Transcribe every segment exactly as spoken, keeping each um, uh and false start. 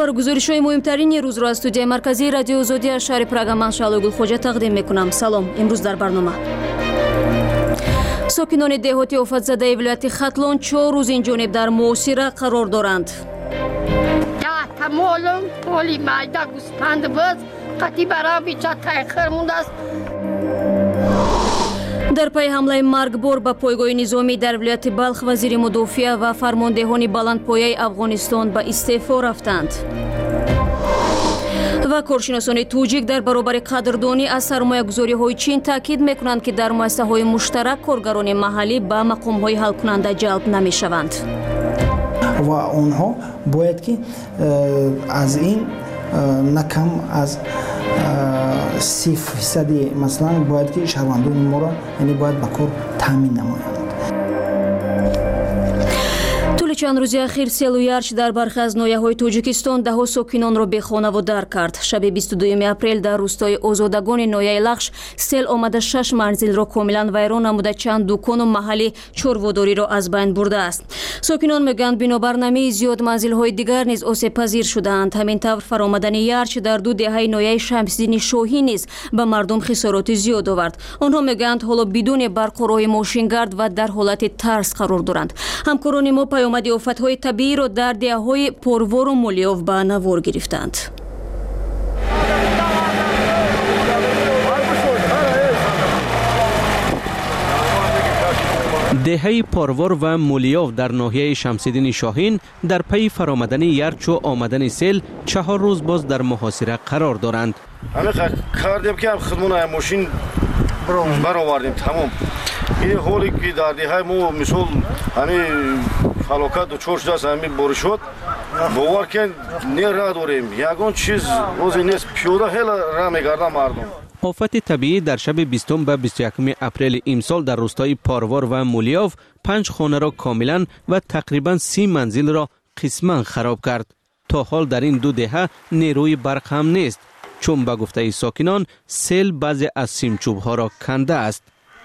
خبر گزارش‌های مهمترین روز را از استودیوی مرکزی رادیو آزادی از شهر پراگ من شعله گلخوجه تقدیم می‌کنم. سلام. امروز در برنامه ساکنان دهاتی آفت زده ولایت ختلان چهار روز این جانب در محاصره قرار دارند. تمام پولی مایده گوسفند باز قطعی برای بیچه تاخیر مونده است. در پی حمله مرگبار به پایگاه نظامی در ولایت بلخ وزیر مدافع و فرماندهان بلندپایه افغانستان به استعفا رفتند. و کارشناسان توجیک در برابر قدردانی از سرمایه‌گذاری‌های چین تاکید می‌کنند که در مؤسسه‌های مشترک کارگران محلی به مقام‌های حل کننده جلب نمی‌شوند. و آنها باید که از این نکم از سی فیصدی مثلا باید که شهروندان ما را یعنی باید به کار تامین نمایند. طول چند روز اخیر سیل و یارچ در برخی از ناحیه‌های تاجیکستان ده‌ها ساکنان را بی‌خانه و در کرد. شب بیست و دوم اپریل در روستای آزادگان ناحیه لخش سیل آمده شش منزل را کاملا ویران نموده چند دکان و محلی چورواداری را از بین برده است. ساکنان میگویند بنابر نمی زیاد منزل‌های دیگر نیز آسیب پذیر شدند. همین طور فرآمدن یارچ در دو دهه ناحیه شمس‌دین شاهی نیز به مردم خسارات زیاد آورد. آنها میگویند حالا بدون برق و راه ماشینگرد و در حالت ترس قرار دارند. همکاران ما پیامد آفت‌های طبیعی را در دهه‌های پروار و مولیاو به نوار گرفتند. دهه پروار و مولیاو در ناحیه شمس‌دین شاهین در پی فرآمدن یارچ و آمدن سیل چهار روز باز در محاصره قرار دارند. همه کردیم که خودمون ماشین برآوردیم تمام. این حالی که در دهه ما مثال همین فلاکت دچار شده است همین باری شد باور کن نه راه داریم یگان چیز روزی نیست پیاده خیلی راه میگردن مردم. آفت طبیعی در شب بیستم و بیست و یکم اپریل امسال در روستای پاروار و مولیاو پنج خانه را کاملا و تقریبا سی منزل را قسما خراب کرد. تا حال در این دو دهه نیروی برق هم نیست چون به گفته ساکنان سیل بعضی از سیمچوب ها را کنده است.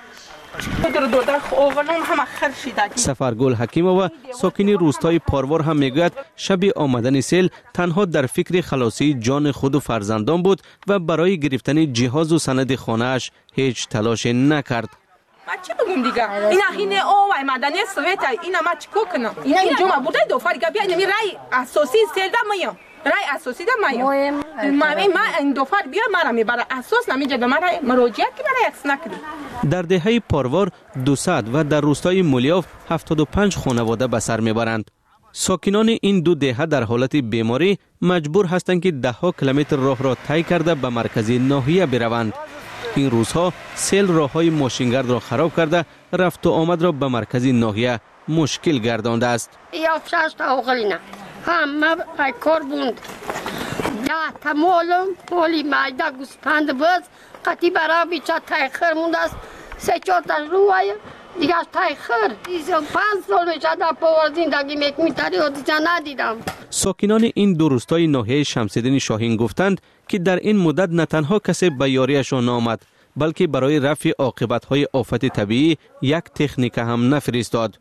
سفرگل حکیمова ساکنی روستای پاروار هم میگوید شب آمدن سیل تنها در فکر خلاصی جان خود و فرزندان بود و برای گرفتن جهاز و سند خانه‌اش هیچ تلاش نکرد. ما چی بگم دیگه؟ اینا هینه اوای مدنی سویت اینا ما چیکو کنم؟ اینا اینجا ما بوده دو فرقه بیا اینمی رای اساسی سیل دا میام. رای اساسی دا میام. ما ما این دو فرق بیا مرا میبره اساس نمیجه به مرا مراجعه کی برای عکس نکردی. در دهه پاروار دوصد و در روستای مولیاو هفتاد و پنج خانواده به سر میبرند. ساکنان این دو دهه در حالت بیماری مجبور هستند که ده ها کیلومتر راه را طی کرده به مرکز ناحیه بروند. این روزها سیل راههای ماشینگرد را خراب کرده رفت و آمد را به مرکز ناحیه مشکل گردانده است. یا شش تا اوغلینا همه کار بوند ده تمام پولی مایده گوسفند باز قطعی برای بیچه تاخیر مونده است. سه چهار تا روی دیگه تاخیر پنج سال میشه در پاور زندگی میکنم تاری حدیثه ندیدم. ساکنان این دو روستای ناحیه شمس‌دین شاهین گفتند که در این مدت نه تنها کسی به یاریشان آمد بلکه برای رفع عاقبت‌های آفت طبیعی یک تکنیک هم نفرستاد.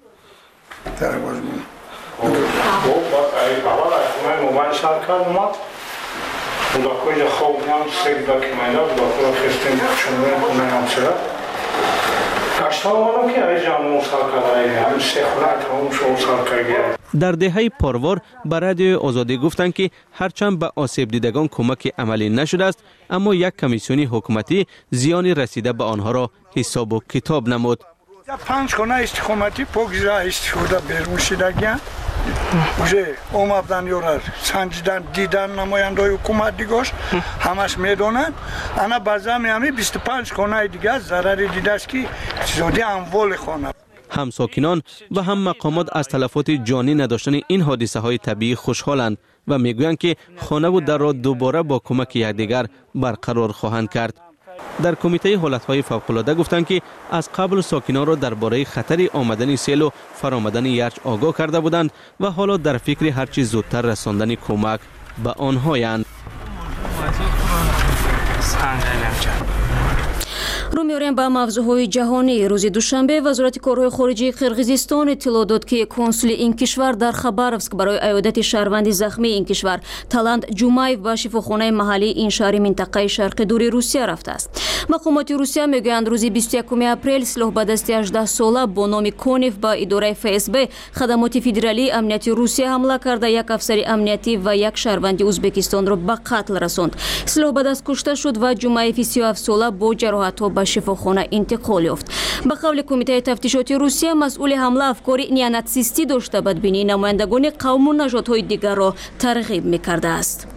در دهه پاروار به رادیو آزادی گفتند که هرچند به آسیب دیدگان کمک عملی نشده است اما یک کمیسیون حکومتی زیانی رسیده به آنها را حساب و کتاب نمود. پنج خانه استخامتی پاکیزه استفاده بیرون شدگیان اوزه اومدن یورار سنجیدن دیدن نمایندای حکومت دیگاش همش میدونن انا بازم همی بیست و پنج خانه دیگه ضرر دیده است که زودی اموال خانه. هم ساکنان و هم مقامات از تلفات جانی نداشتن این حادثه های طبیعی خوشحالند و میگویند که خانه و در را دوباره با کمک یکدیگر برقرار خواهند کرد. در کمیته حالت‌های فوق‌العاده گفتند که از قبل ساکنان را درباره خطر آمدن سیل و فرآمدن یارچ آگاه کرده بودند و حالا در فکر هرچی زودتر رساندن کمک به آنهایند. رو می‌آوریم به موضوعهای جهانی. روز دوشنبه وزارت کارهای خارجه قرقیزستان اطلاع داد که کنسول این کشور در خباروفسک برای عیادت شهروند زخمی این کشور تالند جومایف به شفاخانه محلی این شهر منطقه شرق دور روسیه رفته است. مقامات روسیه میگویند روز بیست و یکم اپریل سلاح به دست هجده ساله با نام کونیف به اداره اف اس بی خدمات فدرالی امنیتی روسیه حمله کرده یک افسر امنیتی و یک شهروند ازبکستان را به قتل رساند. سلاح به دست کشته شد و جومایف سی و هفت ساله با جراحت‌ها به شفاخانه انتقال یافت. به قول کمیته تفتیشاتی روسیه مسئول حمله افکار نیوناتسیستی داشته بدبینی نمایندگان قوم و نژادهای دیگر را ترغیب می‌کرده است.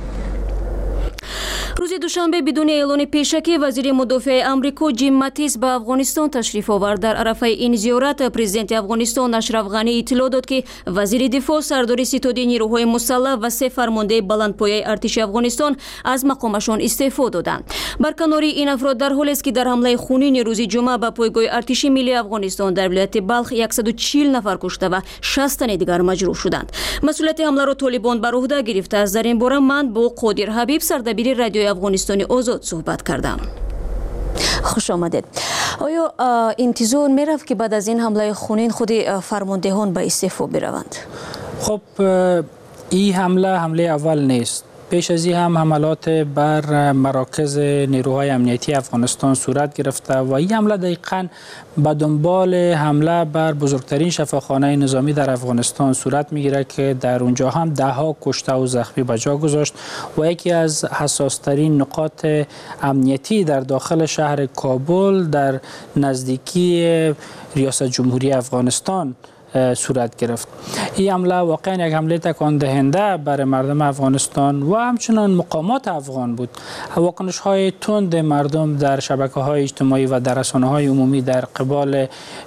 روز دوشنبه بدون اعلان پیشکی وزیر مدافع آمریکا جیم ماتیس به افغانستان تشریف آورد. در عرفه این زیارت پرزیدنت افغانستان اشرف غنی اطلاع داد که وزیر دفاع سردار ستاد نیروهای مسلح و سه فرمانده بلندپایه ارتش افغانستان از مقامشان استعفا دادند. برکناری این افراد در حالی است که در حمله خونین روز جمعه به پایگاه ارتش ملی افغانستان در ولایت بلخ صد و چهل نفر کشته و شصت تن دیگر مجروح شدند. مسئولیت حمله را طالبان بر عهده گرفته است. در این باره من با قادر حبیب سردبیر رادیوی افغانستان آزاد صحبت کردم. خوش آمدید. آیا انتظار می‌رفت که بعد از این حمله خونین خود فرماندهان به استعفا بروند؟ خب این حمله حمله اول نیست. پیش از این هم حملات بر مراکز نیروهای امنیتی افغانستان صورت گرفته و این حمله دقیقاً به دنبال حمله بر بزرگترین شفاخانه نظامی در افغانستان صورت میگیره که در اونجا هم ده ها کشته و زخمی به جا گذاشت و یکی از حساسترین نقاط امنیتی در داخل شهر کابل در نزدیکی ریاست جمهوری افغانستان صورت گرفت. این حمله واقعا یک حمله تکان دهنده برای مردم افغانستان و همچنان مقامات افغان بود. واکنش های تند مردم در شبکه های اجتماعی و در رسانه های عمومی در قبال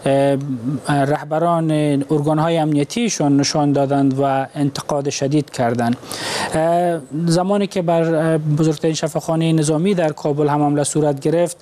رهبران ارگان های امنیتیشون نشان دادند و انتقاد شدید کردند. زمانی که بر بزرگترین شفاخانه نظامی در کابل هم حمله صورت گرفت،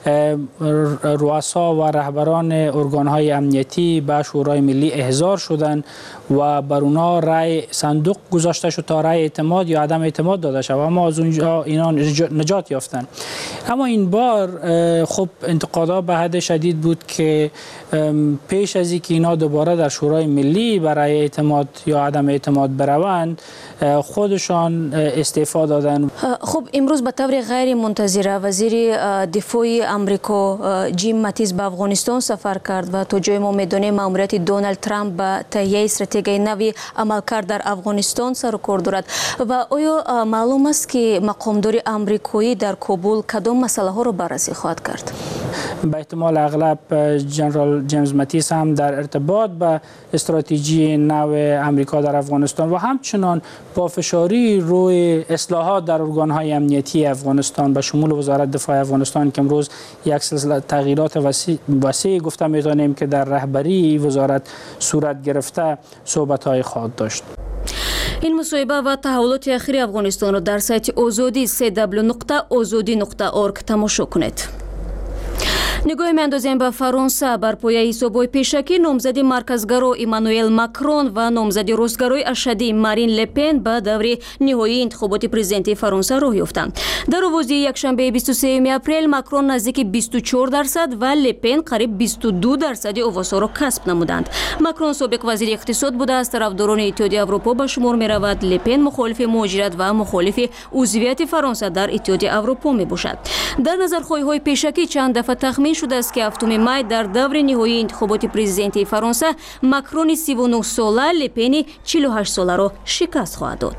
رؤسا و رهبران ارگان های امنیتی به شورای ملی احضار شدند و بر اونا رای صندوق گذاشته شد تا رای اعتماد یا عدم اعتماد داده شد و اما از اونجا اینا نجات یافتند. اما این بار خب انتقادات به حد شدید بود که پیش از اینکه اینا دوباره در شورای ملی برای اعتماد یا عدم اعتماد بروند خودشان استعفا دادن. خب امروز به طور غیر منتظره وزیر دفاع آمریکا جیم ماتیس به افغانستان سفر کرد و تا جای ما میدونیم ماموریت دونالد ترامپ به تهیه استراتژی نوی عملکرد در افغانستان سر و کار دارد و آیا معلوم است که مقامدار آمریکایی در کابل کدام مسئله ها را بررسی خواهد کرد؟ به احتمال اغلب جنرال جیمز ماتیس هم در ارتباط با استراتژی نو آمریکا در افغانستان و همچنان پافشاری روی اصلاحات در ارگان‌های امنیتی افغانستان به شمول وزارت دفاع افغانستان که امروز یک سلسله تغییرات وسیع, وسیع گفته می‌تونیم که در رهبری وزارت صورت گرفته صحبت‌های خواهد داشت. این مصاحبه و تحولات اخیر افغانستان را در سایت آزادی سی دبلیو نقطه آزادی نقطه اورگ تماشا کنید. نگاه می‌اندازیم به فرانسه. بر پایه حساب‌های پیشکی نامزد مرکزگرا ایمانوئل ماکرون و نامزد راستگرای اشدی مارین لپن به دور نهایی انتخابات پرزیدنتی فرانسه راه یافتند. در آوازی یکشنبه بیست و سوم اپریل ماکرون نزدیک بیست و چهار درصد و لپن قریب بیست و دو درصد آوازها را کسب نمودند. ماکرون سابق وزیر اقتصاد بوده است. طرفداران اتحادیه اروپا به شمار می‌رود. لپن مخالف مهاجرت و مخالف عضویت فرانسه در اتحادیه اروپا میباشد. در نظرخواهی‌های پیشکی چند دفعه تخمین شده است که هفتم می در دور نهایی انتخابات پرزیدنتی فرانسه ماکرون سی و نه ساله لپن چهل و هشت ساله را شکست خواهد داد.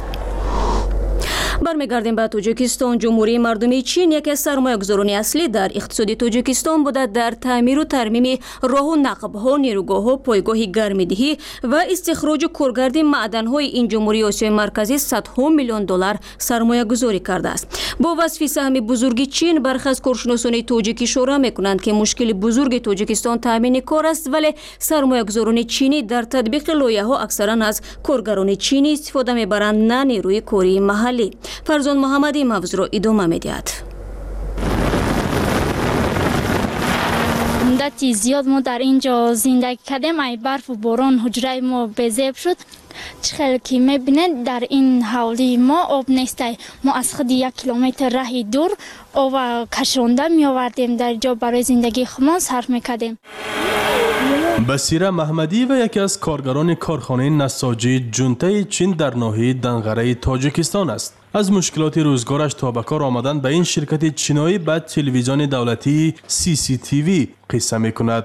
برمیگردیم به تاجیکستان. جمهوری مردمی چین یکی از سرمایه‌گذاران اصلی در اقتصاد تاجیکستان بوده. در تعمیر و ترمیم راه و نقب‌ها، نیروگاه‌ها، پایگاه گرم‌دهی و استخراج کارگرد معدن‌های این جمهوری آسیای مرکزی صدها میلیون دلار سرمایه‌گذاری کرده است. با وصف سهم بزرگ چین برخی از کارشناسان تاجیک اشاره می‌کنند که مشکل بزرگ تاجیکستان تامین کار است، ولی سرمایه‌گذاران چینی در تطبیق لایحه‌ها اکثرا از کارگران چینی استفاده می‌برند نه نیروی کاری محلی. فرزان محمدی موضوع را ادامه می‌دهد. مدتی زیاد ما در اینجا زندگی کردیم. ای برف و باران حجره ما بزیب شد. چخیل که میبینید در این حولی ما آب نیسته. ما از خود یک کیلومتر راهی دور آب کشانده می آوردیم در جا برای زندگی خودمان صرف میکردیم. بصیره محمدی و یکی از کارگران کارخانه نساجی جونته چین در ناحیه دنغره تاجیکستان است. از مشکلات روزگارش تا به کار آمدن به این شرکت چینایی به تلویزیون دولتی سی سی تی وی قصه می کند.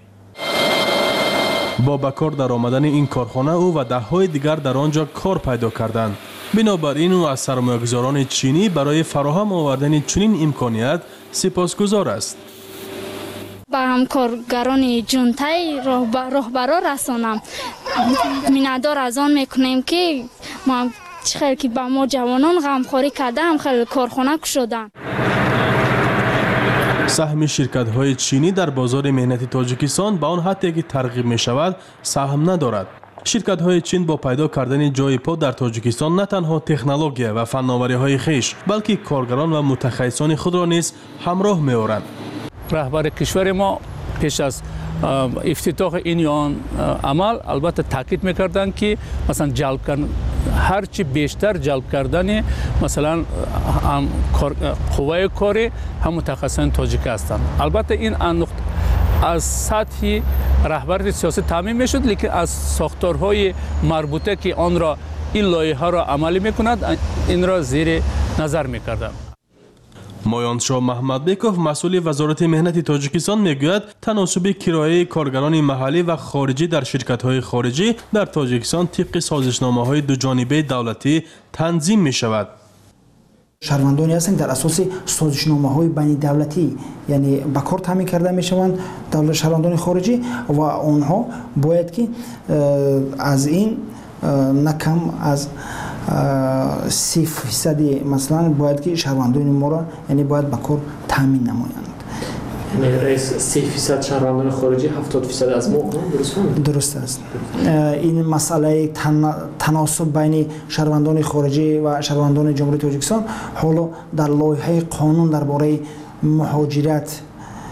با به کار در آمدن این کارخانه او و ده های دیگر در آنجا کار پیدا کردند. بنابراین او از سرمایه‌گذاران چینی برای فراهم آوردن چنین امکانیت سپاسگزار است. با همکارگران جونتای راهبرا رسانم میندار از آن میکنیم که ما چخیل که با ما جوانان غمخوری کرده هم خیلی کارخانه شدن. سهم شرکت های چینی در بازار مهنتی تاجیکستان به آن حدی که ترغیب می شود سهم ندارد. شرکت های چین با پیدا کردن جای پا در تاجیکستان نه تنها تکنولوژی و فناوری های خویش بلکه کارگران و متخصصان خود را نیز همراه می آورند. رهبر کشور ما پیش از افتتاح این آن عمل البته تاکید میکردند که مثلا جلب کردن هر چی بیشتر جلب کردن مثلا هم قوه کاری هم متخصصان تاجیک هستند. البته این نقطه از سطح رهبری سیاسی تعمین میشد، لیکن از ساختارهای مربوطه که آن را این لایحه را عملی میکند این را زیر نظر میکردند. مایانشاه محمدبکوف مسئول وزارت مهنت تاجیکستان میگوید تناسب کرایه کارگران محلی و خارجی در شرکت‌های خارجی در تاجیکستان طبق سازشنامه‌های دو جانبه دولتی تنظیم می‌شود. شهروندانی هستند در اساس سازشنامه‌های بین دولتی یعنی به کار تامین کرده میشوند دولت شهروندان خارجی و آنها باید که از این نکم از سی فیصدی مثلا باید که شهروندان ما را یعنی باید به کار تامین نمایند. یعنی رئیس سی فیصد شهروندان خارجی هفتاد فیصد از ما درست درست است. این مسئله تن... تناسب بین شهروندان خارجی و شهروندان جمهوری تاجیکستان حالا در لایحه قانون درباره مهاجرت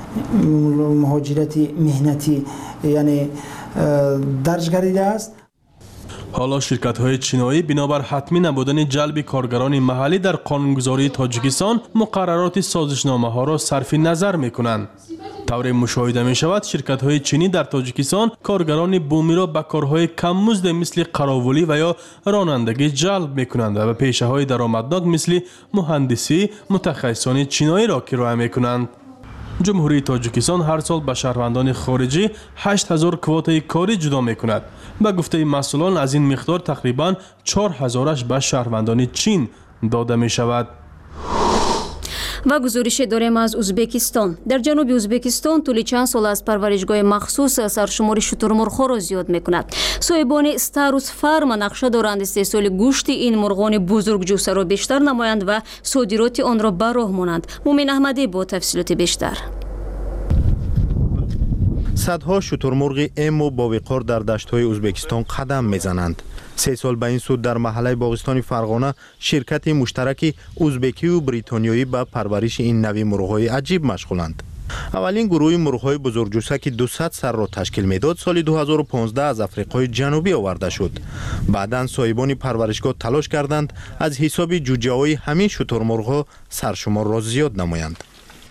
مهاجرت مهنتی یعنی درج گردیده است. حالا شرکت‌های چینایی بنابر حتمی نبودن جلب کارگران محلی در قانونگذاری تاجیکستان مقررات سازشنامه‌ها را صرف نظر می‌کنند. طور مشاهده می‌شود شرکت‌های چینی در تاجیکستان کارگران بومی را به کارهای کم مزد مثل قراولی و یا رانندگی جلب می‌کنند و به پیشه‌های درآمدناک مثل مهندسی متخصصان چینایی را کرایه می‌کنند. جمهوری تاجیکستان هر سال به شهروندان خارجی هشت هزار کوتای کاری جدا می‌کند. به گفته مسئولان از این مقدار تقریباً چهار هزارش به شهروندان چین داده می شود. و گزارش داریم از ازبکستان. در جنوب ازبکستان طول چند سال از پرورشگاه مخصوص سرشماری شترمرغ‌ها را زیاد می‌کند. صاحبان ستاروس فارم نقشه دارند استحصال گوشت این مرغان بزرگ جوسه را بیشتر نمایند و صادرات آن را به راه مانند. مومن احمدی با تفصیلات بیشتر. صدها شترمرغ امو با وقار در دشت‌های ازبکستان قدم می‌زنند. سه سال به این سود در محله باغستان فرغانه شرکت مشترک ازبکی و بریتانیایی به پرورش این نوع مرغ‌های عجیب مشغولند. اولین گروه مرغ‌های بزرگجوسه که دویست سر را تشکیل میداد سال دو هزار و پانزده از افریقای جنوبی آورده شد. بعداً صاحبان پرورشگاه تلاش کردند از حساب جوجه‌های همین شترمرغ‌ها سرشمار را زیاد نمایند.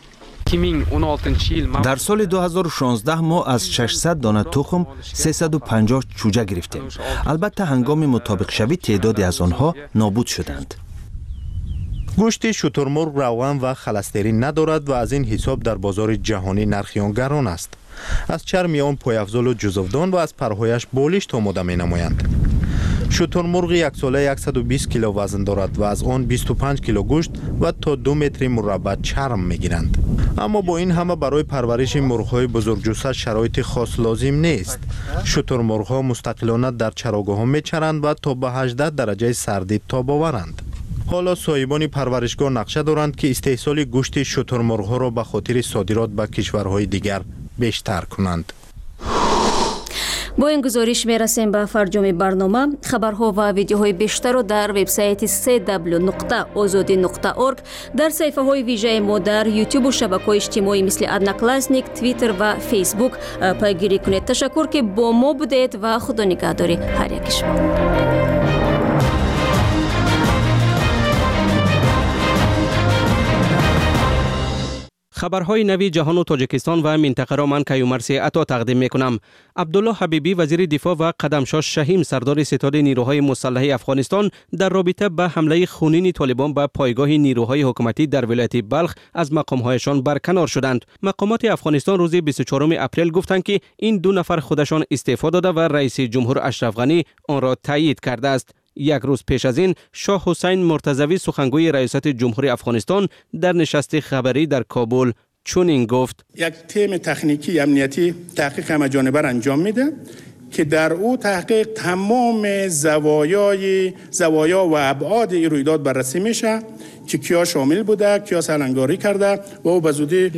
در سال دو هزار و شانزده ما از ششصد دانه تخم سیصد و پنجاه چوجه گرفتیم. البته هنگام مطابق شوی تعدادی از آنها نابود شدند. گوشت شترمرغ روغن و خلسترین ندارد و از این حساب در بازار جهانی نرخ آن گران است. از چرم آن پایافزال و جزودان و از پرهایش بالشت آماده می نمایند. شترمرغ یک ساله صد و بیست کیلو وزن دارد و از آن بیست و پنج کیلو گوشت و تا دو متر مربع چرم میگیرند. اما با این همه برای پرورش مرغ‌های بزرگجوسه شرایط خاص لازم نیست. شترمرغ‌ها مستقلانه در چراگاه‌ها میچرند و تا به هجده درجه سردی تاب آورند. حالا صاحبان پرورشگاه نقشه دارند که استحصال گوشت شترمرغ‌ها را به خاطر صادرات به کشورهای دیگر بیشتر کنند. با این گزارش میرسیم به فرجام برنامه. خبرها و ویدیوهای بیشتر رو در وبسایت سی دبلیو نقطه آزادی نقطه اورگ، در صفحه های ویژه ما در یوتیوب و شبکه‌های اجتماعی مثل ادناکلاسنیک، توییتر و فیسبوک پیگیری کنید. تشکر که با ما بودید و خدا نگهداری هر یک شما. خبرهای نوی جهان و تاجیکستان و منطقه را من کیومرث عطا تقدیم میکنم. عبدالله حبیبی وزیر دفاع و قدمشاه شهیم سردار ستاد نیروهای مسلح افغانستان در رابطه به حمله خونین طالبان به پایگاه نیروهای حکومتی در ولایت بلخ از مقامهایشان برکنار شدند. مقامات افغانستان روز بیست و چهارم اپریل گفتند که این دو نفر خودشان استعفا داده و رئیس جمهور اشرف غنی آن را تایید کرده است. یک روز پیش از این شاه حسین مرتضوی سخنگوی ریاست جمهوری افغانستان در نشست خبری در کابل چنین گفت: یک تیم تکنیکی امنیتی تحقیق همه‌جانبه را انجام میده که در او تحقیق تمام زوایای زوایا و ابعاد این رویداد بررسی میشه که کیا شامل بوده، کیا سرانگاری کرده و او به زودی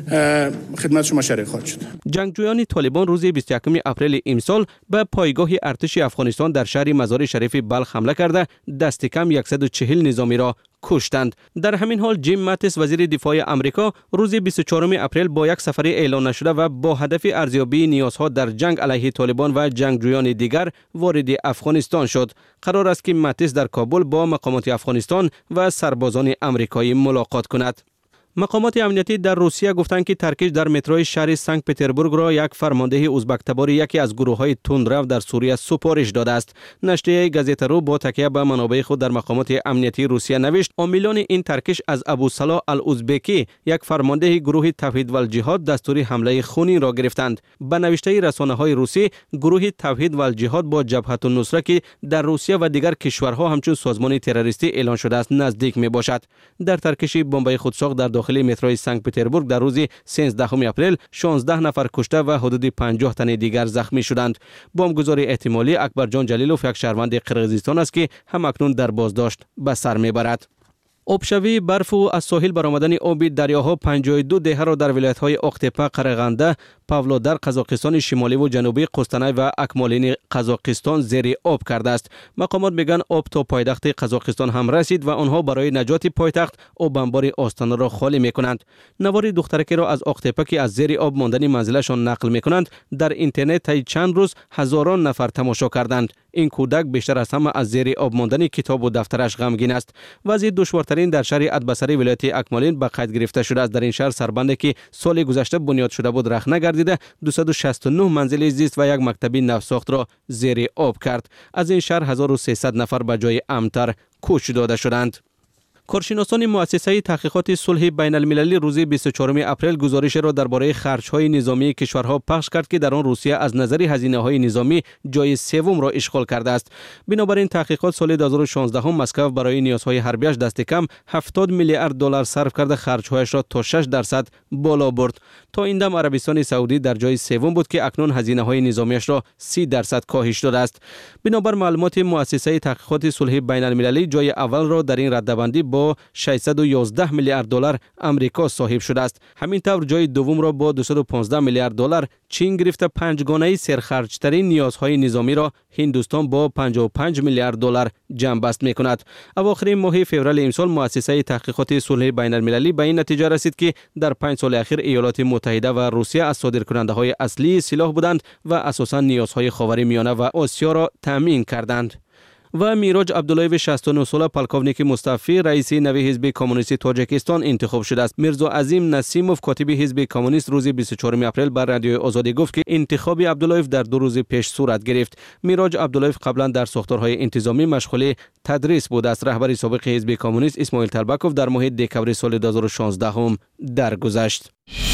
خدمت شما شریک خواهد شد. جنگجویان طالبان روز بیست و یکم اپریل امسال به پایگاه ارتش افغانستان در شهر مزار شریف بلخ حمله کرده دست کم صد و چهل نظامی را کشتند. در همین حال جیم ماتیس وزیر دفاع آمریکا روز بیست و چهارم اپریل با یک سفر اعلان نشده و با هدف ارزیابی نیازها در جنگ علیه طالبان و جنگجویان دیگر وارد افغانستان شد. قرار است که ماتیس در کابل با مقامات افغانستان و سربازان آمریکایی ملاقات کند. مقامات امنیتی در روسیه گفتند که ترکیش در متروی شهر سنت پتربورگ را یک فرمانده ازبک تبار یکی از گروه‌های تندرو در سوریه سپارش داده است. نشریه گازیتا رو با تکیه به منابع خود در مقامات امنیتی روسیه نوشت عاملان این ترکیش از ابو صلاح الازبکی یک فرمانده گروه توحید و الجهاد دستور حمله خونین را گرفتند. به نوشته رسانه‌های روسی گروه توحید و الجهاد با جبهت النصره که در روسیه و دیگر کشورها همچون سازمان تروریستی اعلان شده است نزدیک می باشد. در ترکیش بمبای خودساخت در داخل متروی سنت پتربورگ در روز سیزدهم اپریل شانزده نفر کشته و حدود پنجاه تن دیگر زخمی شدند. بمبگذار احتمالی اکبرجان جلیلوف یک شهروند قرقیزستان است که همکنون در بازداشت به سر میبرد. آبشوی برف و از ساحل برآمدن آب دریاها پنجاه و دو دهه را در ولایت‌های اقتپه، قرغنده، پاولودر، قزاقستان شمالی و جنوبی، قوستنای و اکمالین قزاقستان زیر آب کرده است. مقامات میگن آب تا پایتخت قزاقستان هم رسید و آنها برای نجات پایتخت آب انبار آستانه را خالی میکنند. نوار دخترکی را از اقتپه که از زیر آب ماندن منزلشان نقل میکنند در اینترنت طی چند روز هزاران نفر تماشا کردند. این کودک بیشتر از همه از زیر آب ماندن کتاب و دفترش غمگین است. وضعیت دشوارترین در شهر ادبسری ولایت اکمالین به قید گرفته شده است. در این شهر سربندی که سال گذشته بنیاد شده بود رخ نگردیده دویست و شصت و نه منزل زیست و یک مکتب نوساخت را زیر آب کرد. از این شهر هزار و سیصد نفر به جای امن‌تر کوچ داده شدند. کارشناسان مؤسسه تحقیقات صلح بین المللی روز بیست و چهارم اپریل گزارش را درباره خرج‌های نظامی کشورها پخش کرد که در آن روسیه از نظر هزینه‌های نظامی جای سوم را اشغال کرده است. بنابراین تحقیقات سال دو هزار و شانزده هم مسکو برای نیازهای حربیش دست کم هفتاد میلیارد دلار صرف کرده خرج‌هایش را تا شش درصد بالا برد. تا این دم عربستان سعودی در جای سوم بود که اکنون هزینه‌های نظامیش را سی درصد کاهش داده است. بنابر معلومات مؤسسه تحقیقات صلح بین المللی جای اول را در این رده‌بندی با ششصد و یازده میلیارد دلار امریکا صاحب شده است. همین طور جای دوم را با دویست و پانزده میلیارد دلار چین گرفته پنجگانه سرخرجترین نیازهای نظامی را هندوستان با پنجاه و پنج میلیارد دلار جمع بست می‌کند. اواخر ماه فوریه امسال مؤسسه تحقیقات صلح بین المللی به این نتیجه رسید که در پنج سال اخیر ایالات متحده و روسیه از صادرکننده‌های اصلی سلاح بودند و اساساً نیازهای خاورمیانه و آسیا را تامین کردند. و میراج عبداللهیو شصت و نه ساله پالکوونیک مستعفی رئیس نوی حزب کمونیست تاجیکستان انتخاب شده است. میرزا عظیم نسیموف کاتب حزب کمونیست روز بیست و چهارم اپریل بر رادیو آزادی گفت که انتخاب عبداللهیو در دو روز پیش صورت گرفت. میراج عبداللهیو قبلا در ساختارهای انتظامی مشغول تدریس بوده است. رهبر سابق حزب کمونیست اسماعیل تربکوف در ماه دکبر سال دو هزار و شانزده هم درگذشت.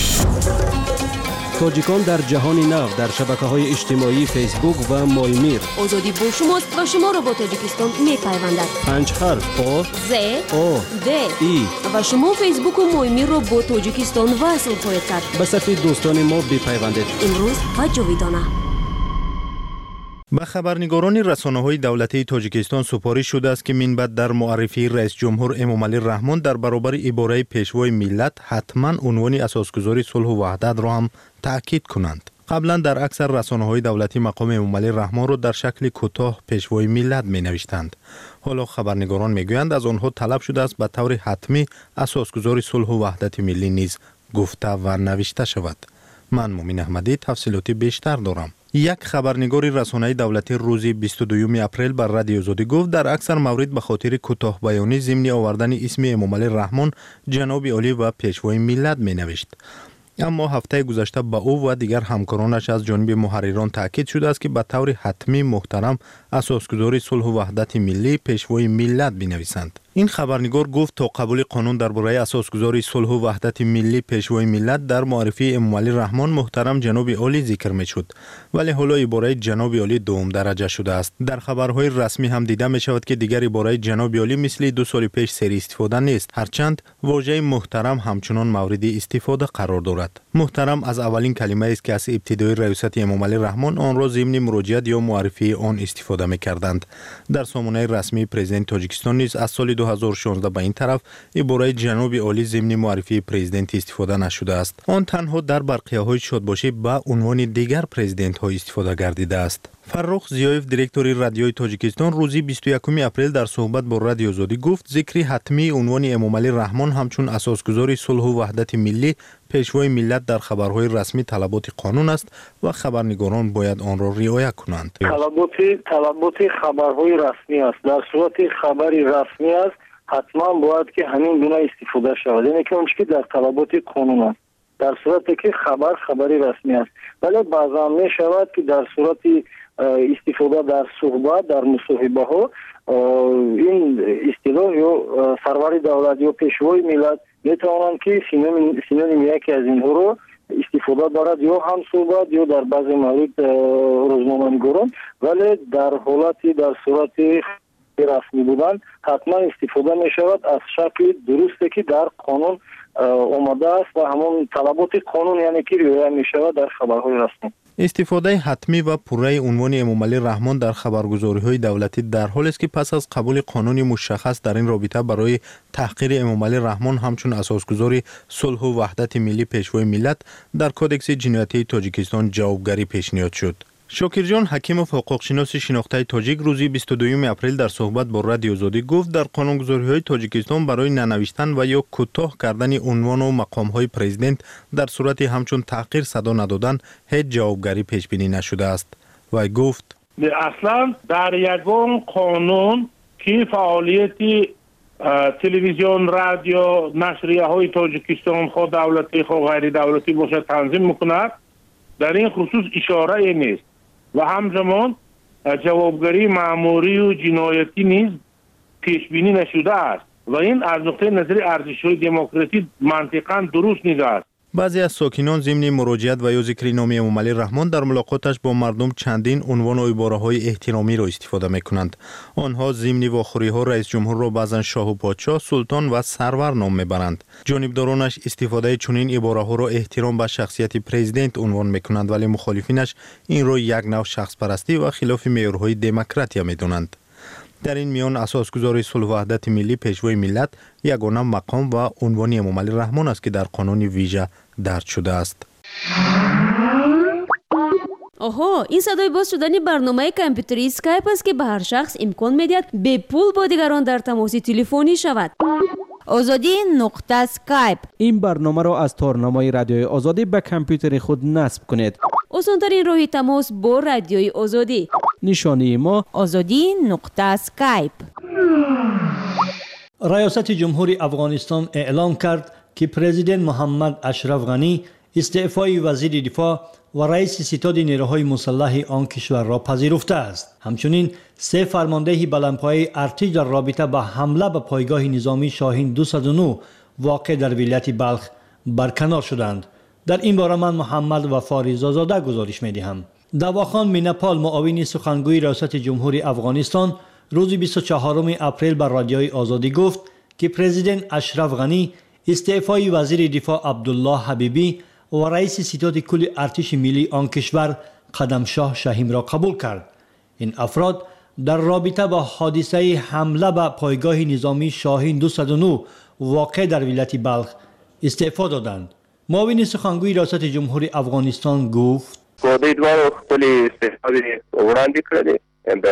تاجیکان در جهان نو در شبکه‌های اجتماعی فیسبوک و مایمیر. آزادی با شماست و شما را با تاجیکستان می‌پیوندد. پنج حرف آ ز آ د ای و شما فیسبوک و مایمیر را با تاجیکستان وصل خواهید کرد. به صف دوستان ما بپیوندید. امروز و جاویدانه. به خبرنگاران رسانه‌های دولتی تاجیکستان سپارش شده است که من بعد در معرفی رئیس جمهور امامعلی رحمان در برابر عباره پیشوای ملت حتما عنوان اساسگذاری صلح و وحدت را هم تأکید کنند. قبلا در اکثر رسانه‌های دولتی مقام امامعلی رحمان را در شکل کوتاه پیشوای ملت می‌نوشتند. حالا خبرنگاران میگویند از آنها طلب شده است به طور حتمی اساسگذار صلح و وحدت ملی نیز گفته و نوشته شود. من مومن احمدی تفصیلاتی بیشتر دارم. یک خبرنگار رسانه‌ای دولتی روز بیست و دوم اپریل بر رادیو آزادی گفت در اکثر موارد به خاطر کوتاه بیانی ضمن آوردن اسم امامعلی رحمان جناب عالی و پیشوای ملت می‌نوشت. اما هفته گذشته با او و دیگر همکارانش از جانب محرران تاکید شده است که به طور حتمی محترم اساسگذار صلح و وحدت ملی پیشوای ملت بنویسند. این خبرنگار گفت تا قبول قانون درباره اساسگذاری صلح و وحدت ملی پیشوای ملت در معرفی امامعلی رحمان محترم جناب عالی ذکر میشد، ولی حالا عباره جناب عالی دوم درجه شده است. در خبرهای رسمی هم دیده می شود که دیگر عباره جناب عالی مثل دو سال پیش سری استفاده نیست، هرچند واژه محترم همچنان مورد استفاده قرار دارد. محترم از اولین کلمه است که از ابتدای ریاست امامعلی رحمان آن را ضمن مراجعت یا معرفی آن استفاده می‌کردند. در سامانه رسمی پرزیدنت تاجیکستان نیز از سال دو هزار و شانزده به این طرف عباره جناب عالی ضمن معرفی پرزیدنت استفاده نشده است. آن تنها در برقیه‌های شادباشی به عنوان دیگر پرزیدنت‌ها استفاده گردیده است. فرخ زیایف دیرکتور رادیوی تاجیکستان روز بیست و یکم اپریل در صحبت با رادیو آزادی گفت ذکر حتمی عنوان امامعلی رحمان همچون اساسگذار صلح و وحدت ملی پیشوای ملت در خبرهای رسمی طلبات قانون است و خبرنگاران باید آن را رعایت کنند. طلبات طلبات خبرهای رسمی است. در صورت خبری رسمی است حتما باید که همین گونه استفاده شود، یعنی که اون که در طلبات قانون است. در صورتی که خبر خبری رسمی است، ولی بعضا می شود که در صورت استفاده در صحبت در مصاحبه ها این اصطلاح یا سرور دولت یا پیشوای ملت می توانند که سینونیم یکی از اینها رو استفاده دارد، یا هم صحبت یا در بعضی مورد روزنامه‌نگاران، ولی در حالتی در صورت رسمی بودن حتما استفاده می شود از شکل درستی که در قانون آمده است و همون طلبات قانون یعنی که رعایت می شود در خبرهای رسمی. استفاده حتمی و پوره عنوان امامعلی رحمان در خبرگزاری‌های دولتی در حالی است که پس از قبول قانون مشخص در این رابطه برای تحقیر امامعلی رحمان همچون اساسگذار صلح و وحدت ملی پیشوای ملت در کدکس جنایتی تاجیکستان جوابگری پیشنهاد شد. شاکرجان حکیموف حقوقشناس شناخته تاجیک روز بیست و دوم اپریل در صحبت با رادیو آزادی گفت در قانونگذاری‌های تاجیکستان برای ننوشتن و یا کوتاه کردن عنوان و مقام‌های پرزیدنت در صورت همچون تحقیر صدا ندادن هیچ جوابگری پیش بینی نشده است. و گفت اصلا در یگان قانون که فعالیت تلویزیون، رادیو، نشریه‌های تاجیکستان خود دولتی خود غیر دولتی باشد تنظیم می‌کند، در این خصوص اشاره نیست و همزمان جوابگری مأموری و جنایتی نیز پیش بینی نشده است و این از نقطه نظر ارزش‌های دموکراسی منطقاً درست نیست است. بعضی از ساکنان ضمن مراجعت و یا ذکر نام امامعلی رحمان در ملاقاتش با مردم چندین عنوان و عباره‌های احترامی را استفاده می‌کنند. آنها ضمن واخوری‌ها رئیس جمهور را بعضاً شاه و پادشاه، سلطان و سرور نام می‌برند. جانبدارانش استفاده چنین عباره‌ها را احترام به شخصیت پرزیدنت عنوان می‌کنند، ولی مخالفینش این را یک نوع شخص پرستی و خلاف معیارهای دموکراتیا می‌دانند. در این میان اساسگذار صلح و وحدت ملی پیشوای ملت یگانه مقام و عنوان امامعلی رحمان است که در قانون ویژه درج شده است. آها، این صدای باز شدن برنامه کامپیوتری اسکایپ است که به هر شخص امکان می‌دهد به پول با دیگران در تماس تلفنی شود. آزادی نقطه اسکایپ. این برنامه را از تارنمای رادیوی آزادی به کامپیوتر خود نصب کنید. آسان‌ترین راه تماس با رادیوی آزادی. نشانی ما آزادی نقطه اسکایپ. ریاست جمهوری افغانستان اعلام کرد که پرزیدنت محمد اشرف غنی استعفای وزیر دفاع و رئیس ستاد نیروهای مسلح آن کشور را پذیرفته است. همچنین سه فرمانده بلندپایه ارتش در رابطه با حمله به پایگاه نظامی شاهین دویست و نه واقع در ولایت بلخ برکنار شدند. در این باره من محمد وفا رضازاده گزارش می‌دهم. دواخان مینپال معاون سخنگوی ریاست جمهوری افغانستان روز بیست و چهارم اپریل بر رادیوی آزادی گفت که پرزیدنت اشرف غنی استعفای وزیر دفاع عبدالله حبیبی و رئیس ستاد کل ارتش ملی آن کشور قدمشاه شهیم را قبول کرد. این افراد در رابطه با حادثه حمله به پایگاه نظامی شاهین دویست و نه واقع در ولایت بلخ استعفا دادند. معاون سخنگوی ریاست جمهوری افغانستان گفت خو دوی دواړو خپلې استعفاوې وړاندې کړلې د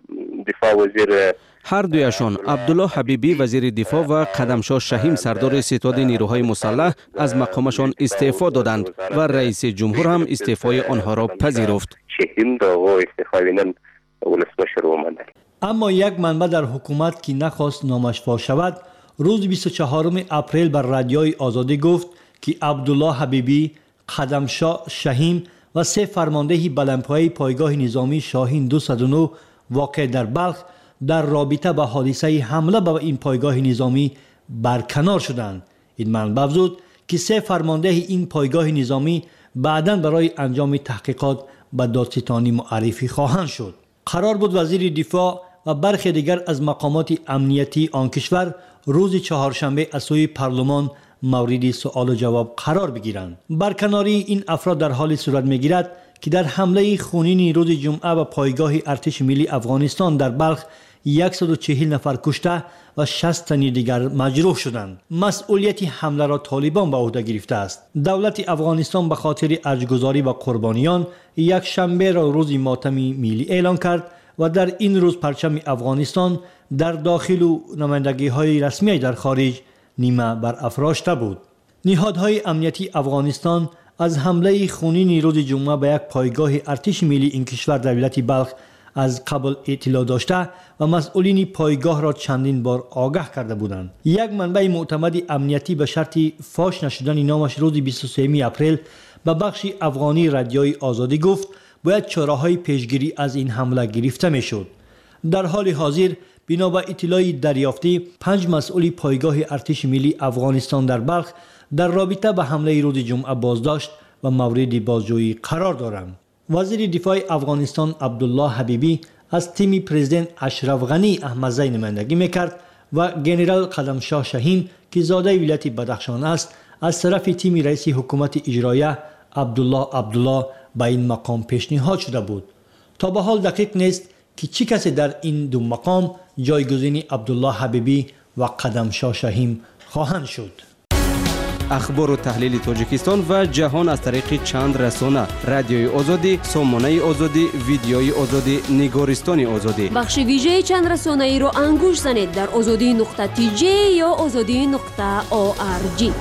دفاع وزیر هر دویشان عبدالله حبیبی وزیر دفاع و قدمشاه شهیم سردار ستاد نیروهای مسلح از مقامشان استعفا دادند و رئیس جمهور هم استعفای آنها را پذیرفت. شهیم دا و استعفای نن ولسمشر ومنل. اما یک منبع در حکومت که نخواست نامش فاش شود روز بیست و چهارم اپریل بر رادیوی آزادی گفت که عبدالله حبیبی، قدمشاه شهیم و سه فرمانده بلندپایه پایگاه نظامی شاهین دویست و نه واقع در بلخ در رابطه با حادثه حمله به این پایگاه نظامی برکنار شدند. این منبع افزود که سه فرمانده این پایگاه نظامی بعداً برای انجام تحقیقات به دادستانی معرفی خواهند شد. قرار بود وزیر دفاع و برخی دیگر از مقامات امنیتی آن کشور روز چهارشنبه از سوی پارلمان مورد سوال و جواب قرار بگیرند. برکناری این افراد در حال صورت میگیرد که در حمله خونین روز جمعه به پایگاه ارتش ملی افغانستان در بلخ صد و چهل نفر کشته و شصت تن دیگر مجروح شدند. مسئولیت حمله را طالبان به عهده گرفته است. دولت افغانستان به خاطر ارجگذاری و قربانیان یک شنبه را روز ماتم ملی اعلان کرد و در این روز پرچم افغانستان در داخل و نمایندگی های رسمی در خارج نیمه بر افراشته بود. نهادهای امنیتی افغانستان از حمله خونین روز جمعه به یک پایگاه ارتش ملی این کشور در ولایت بلخ از قبل اطلاع داشته و مسئولین پایگاه را چندین بار آگاه کرده بودند. یک منبع معتمد امنیتی به شرط فاش نشدن نامش روز بیست و سوم اپریل به بخش افغانی رادیوی آزادی گفت باید چاره‌های پیشگیری از این حمله گرفته میشد. در حال حاضر بنا به اطلاع دریافتی پنج مسئول پایگاه ارتش ملی افغانستان در بلخ در رابطه به حمله روز جمعه بازداشت و مورد بازجویی قرار دارند. وزیر دفاع افغانستان عبدالله حبیبی از تیم پرزیدنت اشرف غنی احمدزی نمایندگی میکرد و گنرال قدمشاه شهیم که زاده ولایت بدخشان است از طرف تیم رئیس حکومت اجرایه عبدالله عبدالله به این مقام پیشنهاد شده بود. تا به حال دقیق نیست که چه کسی در این دو مقام جایگزین عبدالله حبیبی و قدمشاه شهیم خواهند شد. اخبار و تحلیل تاجیکستان و جهان از طریق چند رسانه: رادیوی آزادی، سامانه آزادی، ویدیوی آزادی، نگارستان آزادی. بخش ویژه چند رسانه ای را انگوش زنید در آزادی نقطه تی جی یا آزادی نقطه او آر جی.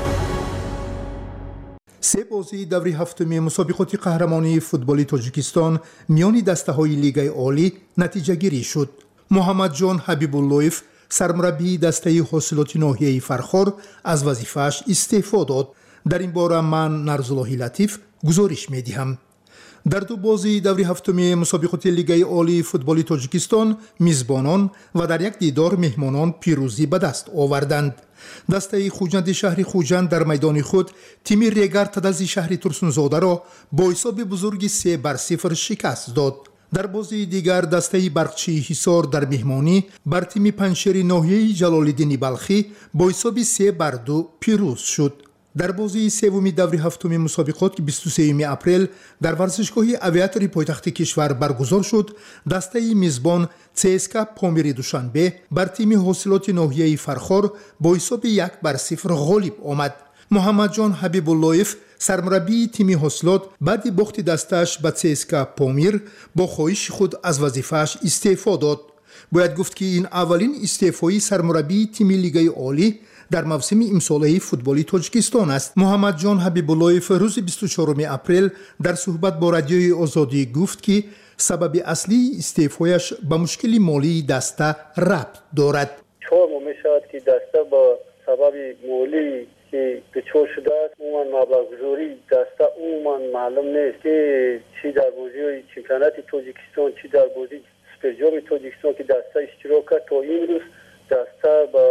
سه بازی دوره هفتم مسابقات قهرمانی فوتبال تاجیکستان میان دسته‌های لیگ عالی نتیجه گیری شد. محمد جان حبیب اللهیف سرمربی دسته حاصلات ناحیه فرخار از وظیفه‌اش استعفا داد. در این باره من نرزالله لطیف گزارش می‌دهم. در دو بازی دوره هفتم مسابقات لیگ عالی فوتبال تاجیکستان میزبانان و در یک دیدار مهمانان پیروزی به دست آوردند. دسته خوجند شهر خوجند در میدان خود تیم ریگر تدزی شهر ترسونزاده را با حساب بزرگی سه بر صفر شکست داد. در بازی دیگر دسته برقچی حصار در مهمانی بر تیم پنشیر ناحیه جلال‌الدین بلخی با حساب سه بر دو پیروز شد. در بازی سوم دوره هفتم مسابقات که بیست و سوم اپریل در ورزشگاه اویاتوری پایتخت کشور برگزار شد، دسته میزبان چسکا پامیر دوشنبه بر تیم حاصلات ناحیه فرخار با حساب یک بر صفر غالب آمد. محمد جان حبیب اللهیف سرمربی تیم حاصلات بعد باخت دستش به چسکا پامیر با خواهش خود از وظیفه‌اش استعفا داد. باید گفت که این اولین استعفای سرمربی تیم لیگ عالی در موسم امساله فوتبال تاجیکستان است. محمد جان حبیب اللهیف روز بیست و چهارم اپریل در صحبت با رادیوی آزادی گفت که سبب اصلی استعفایش به مشکل مالی دسته ربط دارد. چهار ماه میشود که دسته با سبب مالی که دچار شده است، عموما مبلغ گذاری دسته عموما معلوم نیست که چی در بازی چمپیونات تاجیکستان چی در بازی سوپر جام تاجیکستان که دسته اشتراک کرد تا این روز دسته با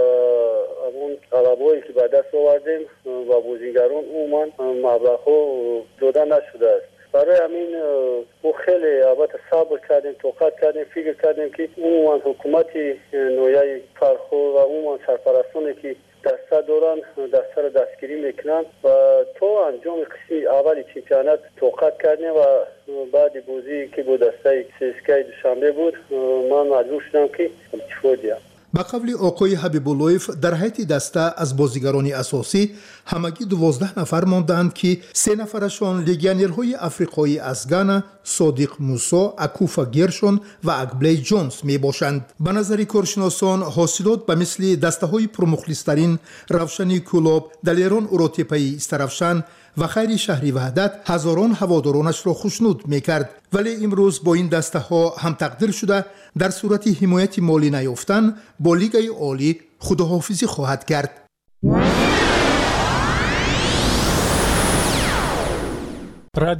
اون غلبه‌ای که به دست آوردیم و بازیگران عموما مبلغ‌ها داده نشده است. برای همین ما خیلی البته صبر کردیم، توقع کردیم، فکر کردیم که عموما حکومت نویای فرخار و عموما سرپرستانی که دسته دارن دسته را دستگیری میکنن و تا انجام قسمی اولی چمپیونات توقع کردیم و بعد بازی که با دسته سیسکای دوشنبه بود من مجبور شدم که استعفا دهم. ба қавли оқои ҳабибуллоев дар ҳайати даста аз бозигарони асосӣ ҳамагӣ дувоздаҳ нафар монданд ки се нафарашон легионерҳои африқоӣ аз гана содиқ мусо, акуфа гершон ва акблей ҷонс мебошанд. ба назари коршиносон ҳосилот ба мисли дастаҳои пурмухлистарин равшани кӯлоб, далерон уротепаи истаравшан ва хайри шаҳри ваҳдат ҳазорон ҳаводоронашро хушнуд мекард. вале имрӯз бо ин дастаҳо ҳам тақдир шуда дар сурати ҳимояти молӣ наёфтан бо лигаи олӣ худоҳофизӣ хоҳад кард.